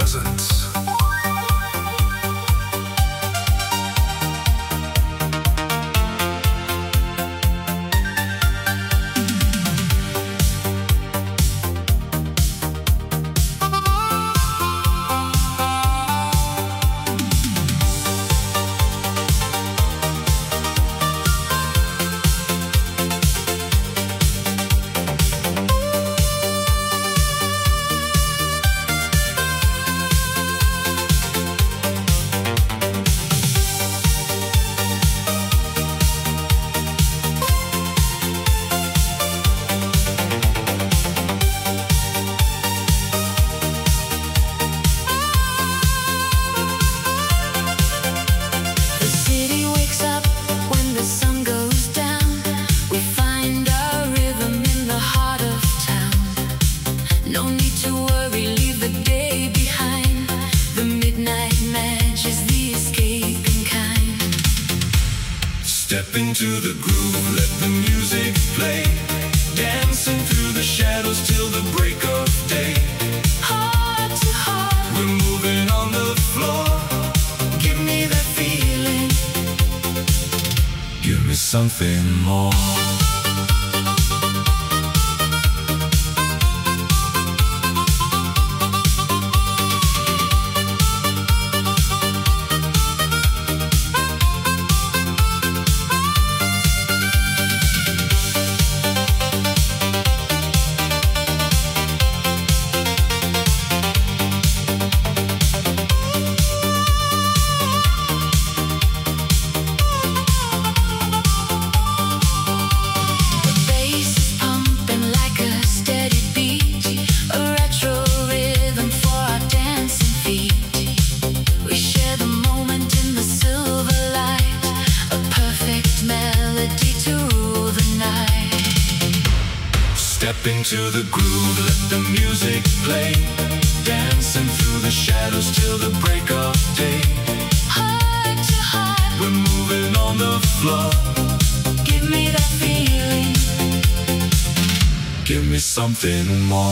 presence. Step into the groove, let the music play. Dancing through the shadows till the break of day. Heart to heart, we're moving on the floor. Give me that feeling. Give me something more. Step into the groove, let the music play. Dancing through the shadows till the break of day. Heart to heart, we're moving on the floor. Give me that feeling. Give me something more.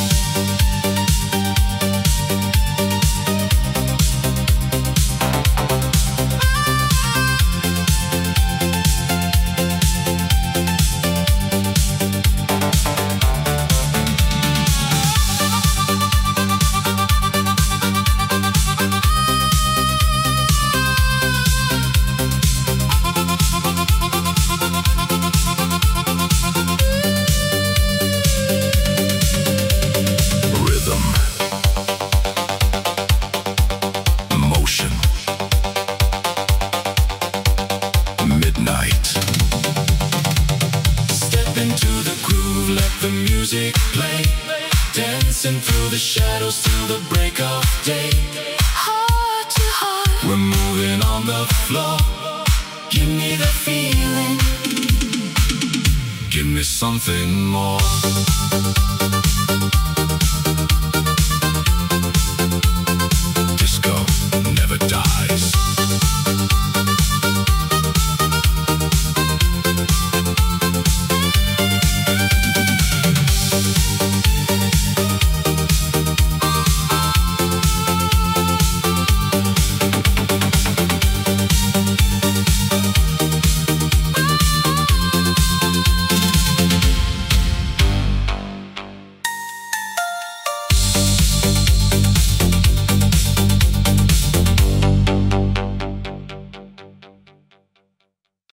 The music play, dancing through the shadows till the break of day. Heart to heart, we're moving on the floor. Give me the feeling. Give me something more.